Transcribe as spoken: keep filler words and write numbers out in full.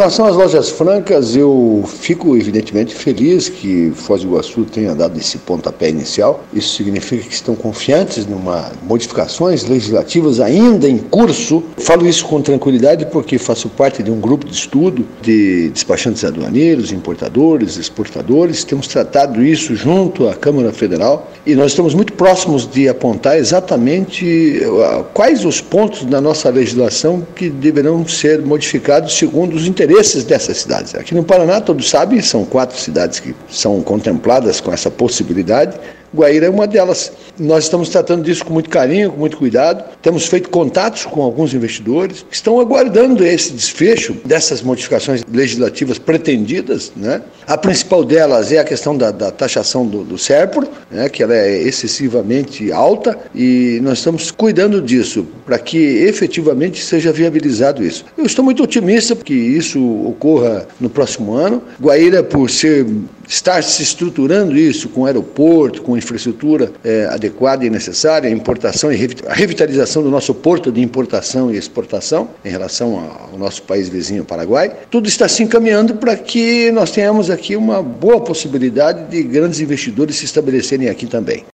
relação às lojas francas, eu fico evidentemente feliz que Foz do Iguaçu tenha dado esse pontapé inicial. Isso significa que estão confiantes numa modificações legislativas ainda em curso. Falo isso com tranquilidade porque faço parte de um grupo de estudo de despachantes aduaneiros, importadores, exportadores. Temos tratado isso junto à Câmara Federal e nós estamos muito próximos de apontar exatamente quais os pontos da nossa legislação que deverão ser modificados segundo os interesses dessas cidades. Aqui no Paraná, todos sabem, são quatro cidades que são contempladas com essa possibilidade. Guaíra é uma delas. Nós estamos tratando disso com muito carinho, com muito cuidado. Temos feito contatos com alguns investidores que estão aguardando esse desfecho dessas modificações legislativas pretendidas, né? A principal delas é a questão da, da taxação do, do SERPRO, né? Que ela é excessivamente alta e nós estamos cuidando disso para que efetivamente seja viabilizado isso. Eu estou muito otimista que isso ocorra no próximo ano. Guaíra, por ser estar se estruturando isso com aeroporto, com infraestrutura é, adequada e necessária, a importação e a revitalização do nosso porto de importação e exportação em relação ao nosso país vizinho, Paraguai, tudo está se encaminhando para que nós tenhamos aqui uma boa possibilidade de grandes investidores se estabelecerem aqui também.